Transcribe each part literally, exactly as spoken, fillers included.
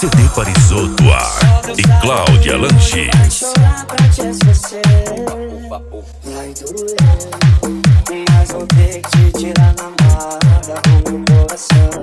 C D Parisoto Ar e Cláudia Lanches. Chorar pra te esquecer, vai doer, mas vou ter que te tirar na marra do meu coração.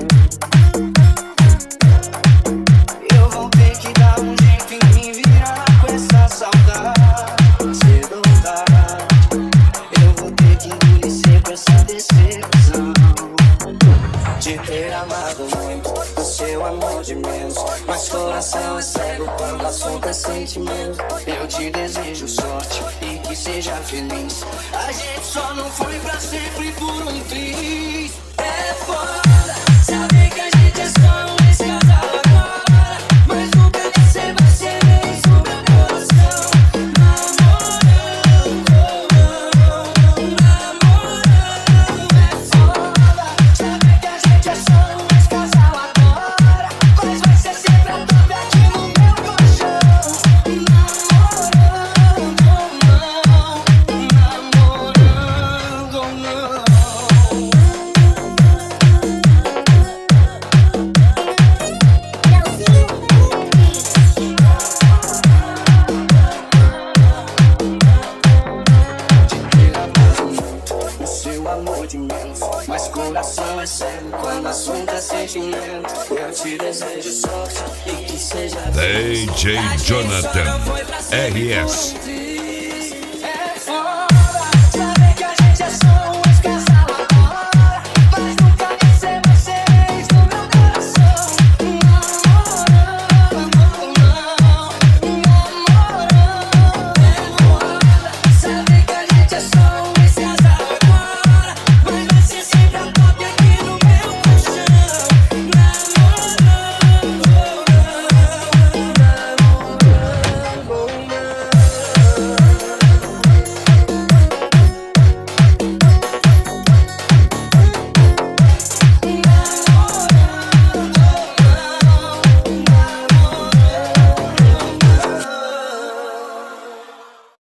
Eu vou ter que dar um jeito em me virar com essa saudade, cedo ou tarde. Eu vou ter que engolir seco essa decepção de ter amado muito, o seu amor de menos. Mas coração é cego quando o assunto é sentimento. Eu te desejo sorte e que seja feliz. A gente só não foi pra sempre por um triz. É foda saber que a gente é só um ex-casal agora, mas nunca você vai ser mesmo meu coração. Namorando, namorando. É foda saber que a gente é só um ex-casal agora, mas vai ser sempre a dobra aqui no meu colchão. Namorando, não, namorando, não. O seu amor de menos, mas coração é cego quando o assunto é sentimento. Eu te desejo sorte e que seja D J Jonathan R S